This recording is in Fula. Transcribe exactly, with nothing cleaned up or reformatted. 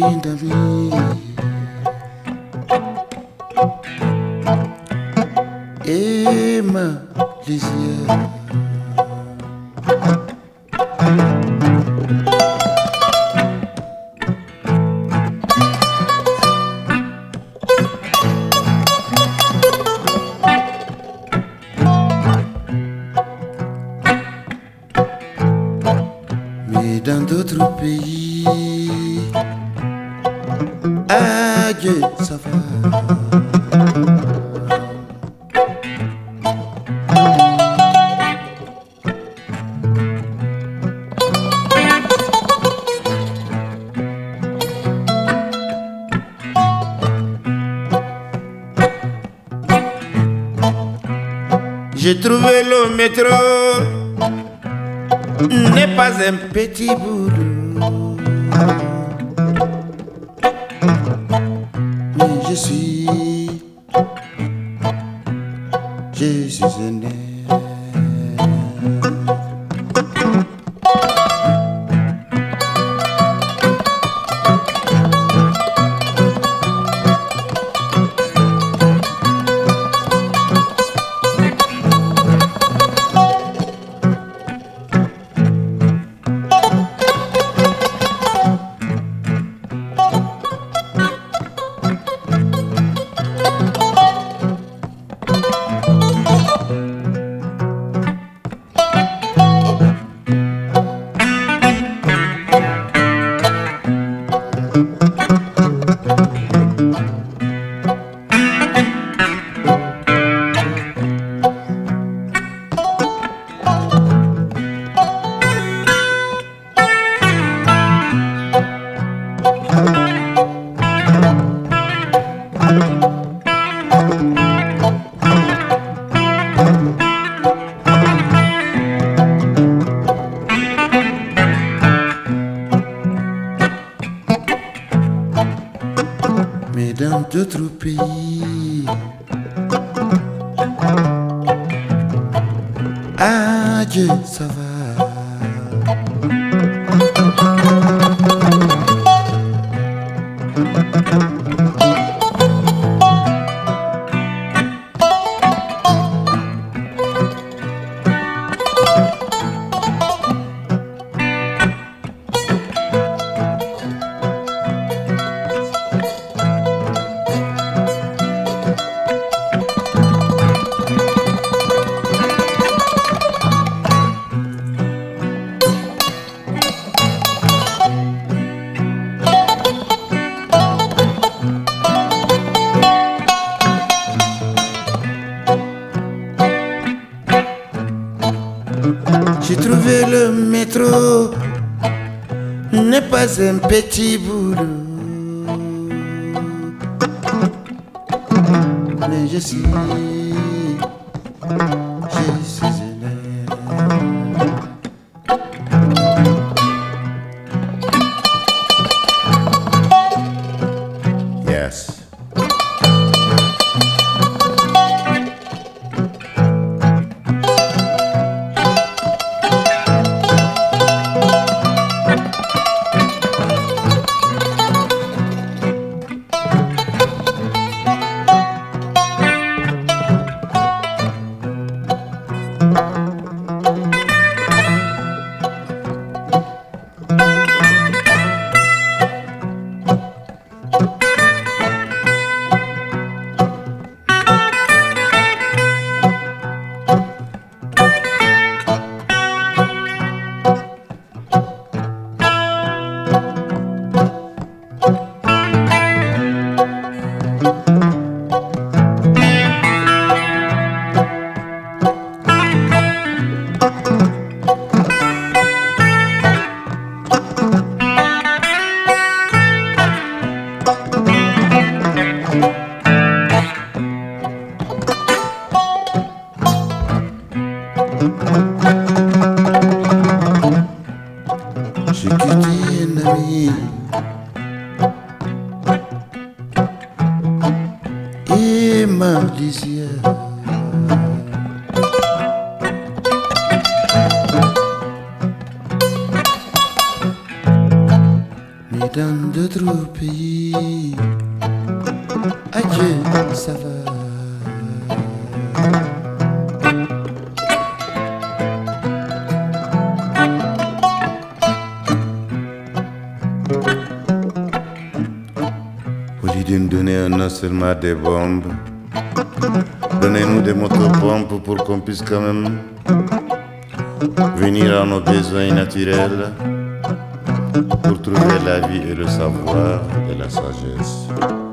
d'amis et ma lisière. Mais dans d'autres pays, adieu, ça va. J'ai trouvé le métro n'est pas un petit boulot, mais je suis, je suis un air. Mais dans d'autres pays, adieu, ça va. J'ai trouvé le métro n'est pas un petit boulot, mais je suis, je suis un air. Yes. J'ai quitté un ami et ma lisière. Mais dans d'autres pays. Adieu, ça va. Au lieu de nous donner non seulement des bombes, donnez-nous des motopompes pour qu'on puisse quand même venir à nos besoins naturels pour trouver la vie et le savoir et la sagesse.